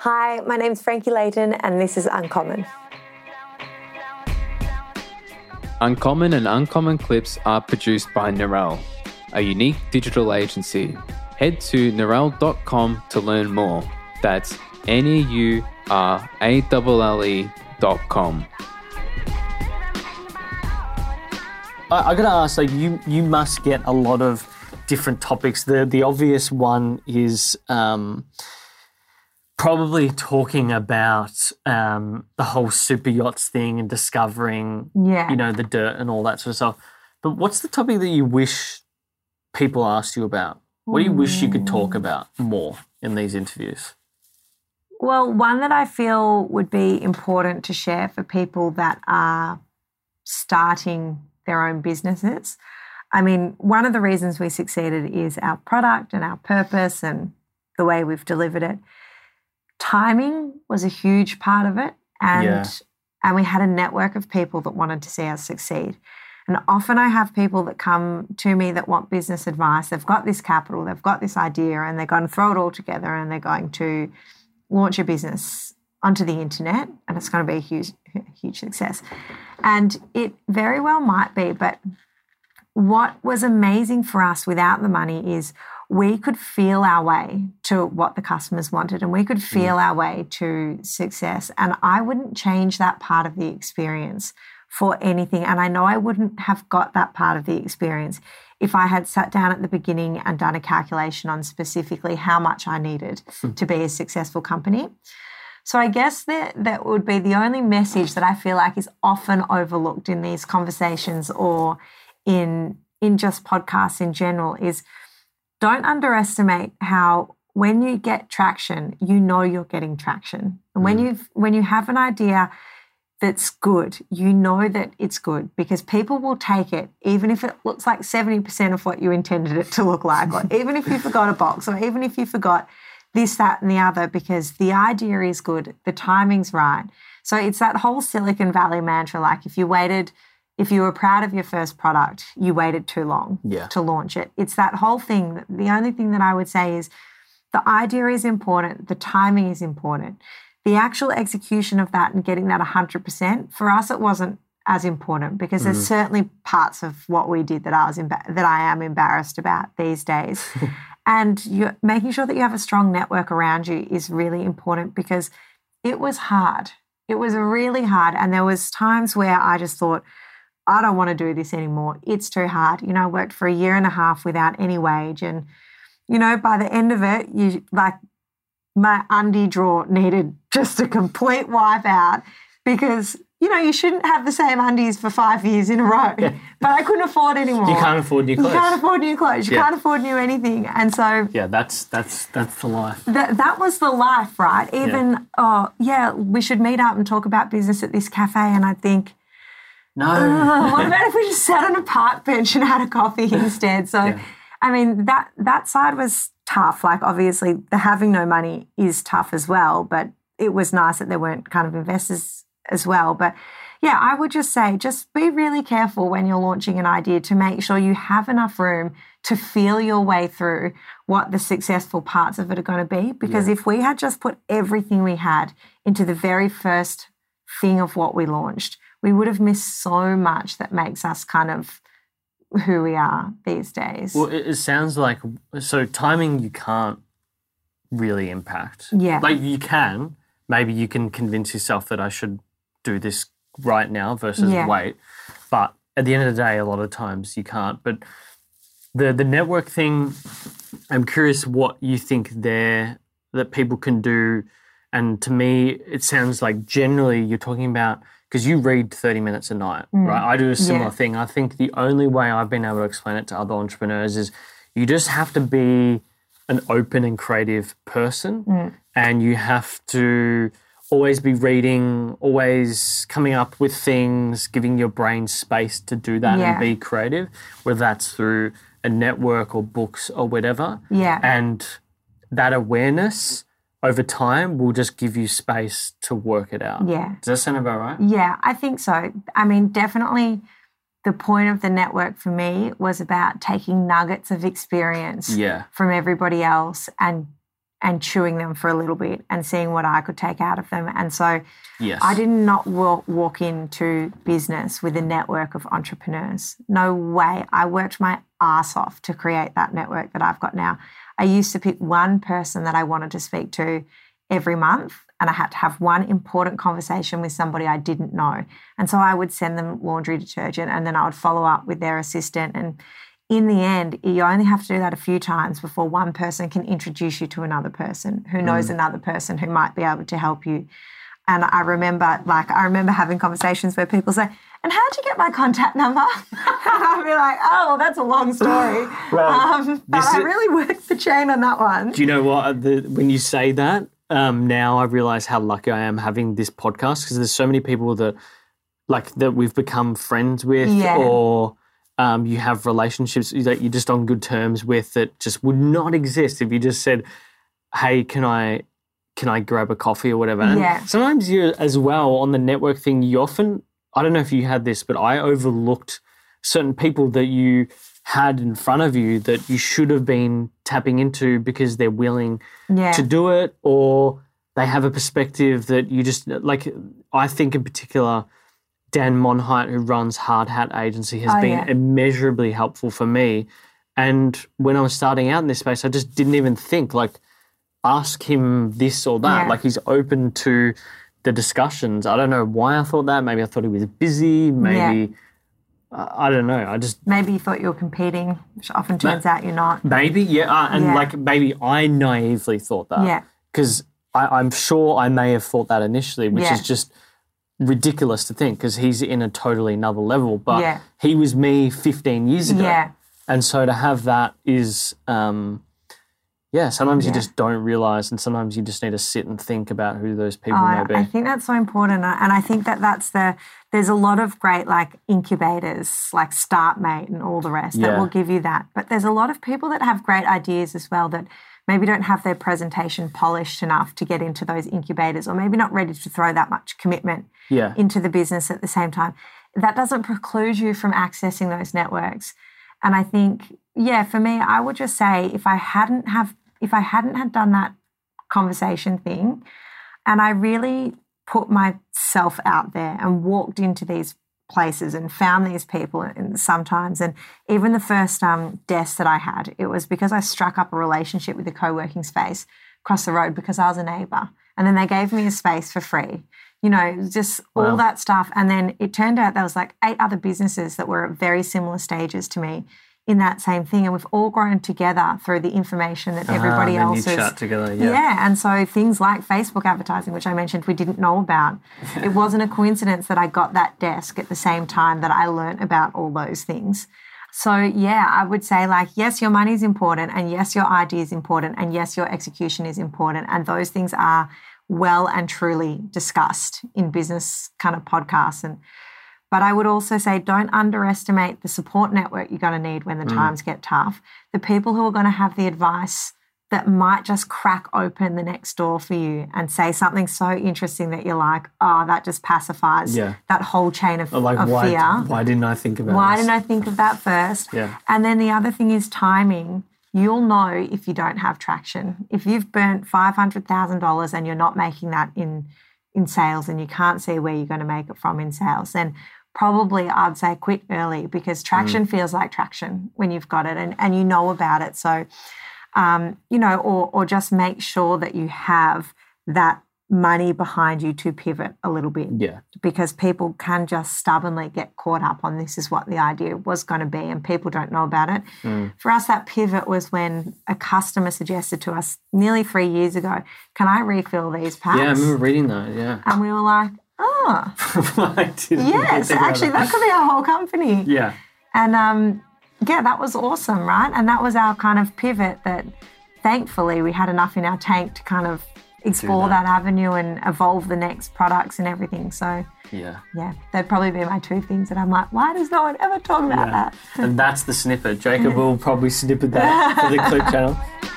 Hi, my name's Frankie Layton and this is Uncommon. Uncommon and Uncommon clips are produced by Narelle, a unique digital agency. Head to narelle.com to learn more. That's NEURALLE.com. I gotta ask, like you must get a lot of different topics. The obvious one is probably talking about the whole super yachts thing and discovering, the dirt and all that sort of stuff. But what's the topic that you wish people asked you about? What do you wish you could talk about more in these interviews? Well, one that I feel would be important to share for people that are starting their own businesses. I mean, one of the reasons we succeeded is our product and our purpose and the way we've delivered it. Timing was a huge part of it, and we had a network of people that wanted to see us succeed. And often I have people that come to me that want business advice. They've got this capital, they've got this idea, and they're going to throw it all together and they're going to launch a business onto the internet, and it's going to be a huge success. And it very well might be, but what was amazing for us without the money is we could feel our way to what the customers wanted, and we could feel our way to success. And I wouldn't change that part of the experience for anything. And I know I wouldn't have got that part of the experience if I had sat down at the beginning and done a calculation on specifically how much I needed to be a successful company. So I guess that would be the only message that I feel like is often overlooked in these conversations or in just podcasts in general is don't underestimate how when you get traction, you know you're getting traction. And when you have an idea that's good, you know that it's good because people will take it even if it looks like 70% of what you intended it to look like, or even if you forgot a box, or even if you forgot this, that, and the other, because the idea is good, the timing's right. So it's that whole Silicon Valley mantra, like if you were proud of your first product, you waited too long to launch it. It's that whole thing. The only thing that I would say is the idea is important, the timing is important. The actual execution of that and getting that 100%, for us it wasn't as important because there's certainly parts of what we did that I am embarrassed about these days. And making sure that you have a strong network around you is really important because it was hard. It was really hard. And there was times where I just thought, I don't want to do this anymore. It's too hard. I worked for 1.5 years without any wage. And, by the end of it, my undie drawer needed just a complete wipe out because, you shouldn't have the same undies for 5 years in a row. Yeah. But I couldn't afford anymore. You can't afford new clothes. You can't afford new clothes. You can't afford new anything. And so... Yeah, that's the life. That was the life, right? Even, we should meet up and talk about business at this cafe. And I think... No. What about if we just sat on a park bench and had a coffee instead? So, I mean, that side was tough. Like, obviously, the having no money is tough as well, but it was nice that there weren't kind of investors as well. But, yeah, I would just say just be really careful when you're launching an idea to make sure you have enough room to feel your way through what the successful parts of it are going to be. Because if we had just put everything we had into the very first thing of what we launched, we would have missed so much that makes us kind of who we are these days. Well, it sounds like, so timing you can't really impact. Yeah. Like you can, maybe you can convince yourself that I should do this right now versus wait. But at the end of the day, a lot of times you can't. But the network thing, I'm curious what you think there that people can do. And to me, it sounds like generally you're talking about, because you read 30 minutes a night, right? I do a similar thing. I think the only way I've been able to explain it to other entrepreneurs is you just have to be an open and creative person and you have to always be reading, always coming up with things, giving your brain space to do that and be creative, whether that's through a network or books or whatever. Yeah. And that awareness over time will just give you space to work it out. Yeah. Does that sound about right? Yeah, I think so. I mean, definitely the point of the network for me was about taking nuggets of experience from everybody else and and chewing them for a little bit and seeing what I could take out of them. And so Yes. I did not walk into business with a network of entrepreneurs. No way. I worked my ass off to create that network that I've got now. I used to pick one person that I wanted to speak to every month, and I had to have one important conversation with somebody I didn't know. And so I would send them laundry detergent, and then I would follow up with their assistant. And in the end, you only have to do that a few times before one person can introduce you to another person who knows another person who might be able to help you. And I remember having conversations where people say, and how'd you get my contact number? And I'd be like, oh, well, that's a long story. But I really worked the chain on that one. Do you know what? When you say that, now I realise how lucky I am having this podcast, because there's so many people that we've become friends with, or you have relationships that you're just on good terms with that just would not exist if you just said, hey, can I grab a coffee or whatever? And sometimes you as well on the network thing, you often, I don't know if you had this, but I overlooked certain people that you had in front of you that you should have been tapping into because they're willing to do it, or they have a perspective that you just, like, I think in particular, Dan Monheit, who runs Hard Hat Agency, has been immeasurably helpful for me. And when I was starting out in this space, I just didn't even think, like, ask him this or that. Like, he's open to the discussions. I don't know why I thought that. Maybe I thought he was busy. Maybe, I don't know. Maybe you thought you were competing, which often turns out you're not. Maybe, like maybe I naively thought that. Yeah. Because I'm sure I may have thought that initially, which is just ridiculous to think, because he's in a totally another level. But he was me 15 years ago. Yeah. And so to have that is, sometimes you just don't realise, and sometimes you just need to sit and think about who those people may be. I think that's so important. And I think there's a lot of great like incubators like StartMate and all the rest that will give you that. But there's a lot of people that have great ideas as well that maybe don't have their presentation polished enough to get into those incubators, or maybe not ready to throw that much commitment into the business at the same time. That doesn't preclude you from accessing those networks. And I think, for me, I would just say if I hadn't had done that conversation thing, and I really put myself out there and walked into these places and found these people, and sometimes, and even the first desk that I had, it was because I struck up a relationship with a co-working space across the road because I was a neighbour, and then they gave me a space for free. You know, just all that stuff. And then it turned out there was like 8 other businesses that were at very similar stages to me in that same thing. And we've all grown together through the information that everybody else is. Chat together, and so things like Facebook advertising, which I mentioned we didn't know about. It wasn't a coincidence that I got that desk at the same time that I learnt about all those things. So, I would say, like, yes, your money is important, and yes, your idea is important, and yes, your execution is important. And those things are well and truly discussed in business kind of podcasts. But I would also say don't underestimate the support network you're going to need when the times get tough. The people who are going to have the advice that might just crack open the next door for you and say something so interesting that you're like, oh, that just pacifies that whole chain of fear. Why didn't I think about this? Why didn't I think of that first? Yeah. And then the other thing is timing. You'll know if you don't have traction. If you've burnt $500,000 and you're not making that in sales, and you can't see where you're going to make it from in sales, then probably I'd say quit early, because traction feels like traction when you've got it and you know about it. So, or just make sure that you have that money behind you to pivot a little bit. Yeah. Because people can just stubbornly get caught up on this is what the idea was going to be, and people don't know about it. For us, that pivot was when a customer suggested to us nearly 3 years ago, can I refill these packs? Yeah, I remember reading that, And we were like, yes, actually that could be our whole company. Yeah. And that was awesome, right? And that was our kind of pivot that thankfully we had enough in our tank to kind of explore that avenue and evolve the next products and everything. So that'd probably be my 2 things that I'm like, why does no one ever talk about that? And that's the snippet. Jacob will probably snippet that for the Clip channel.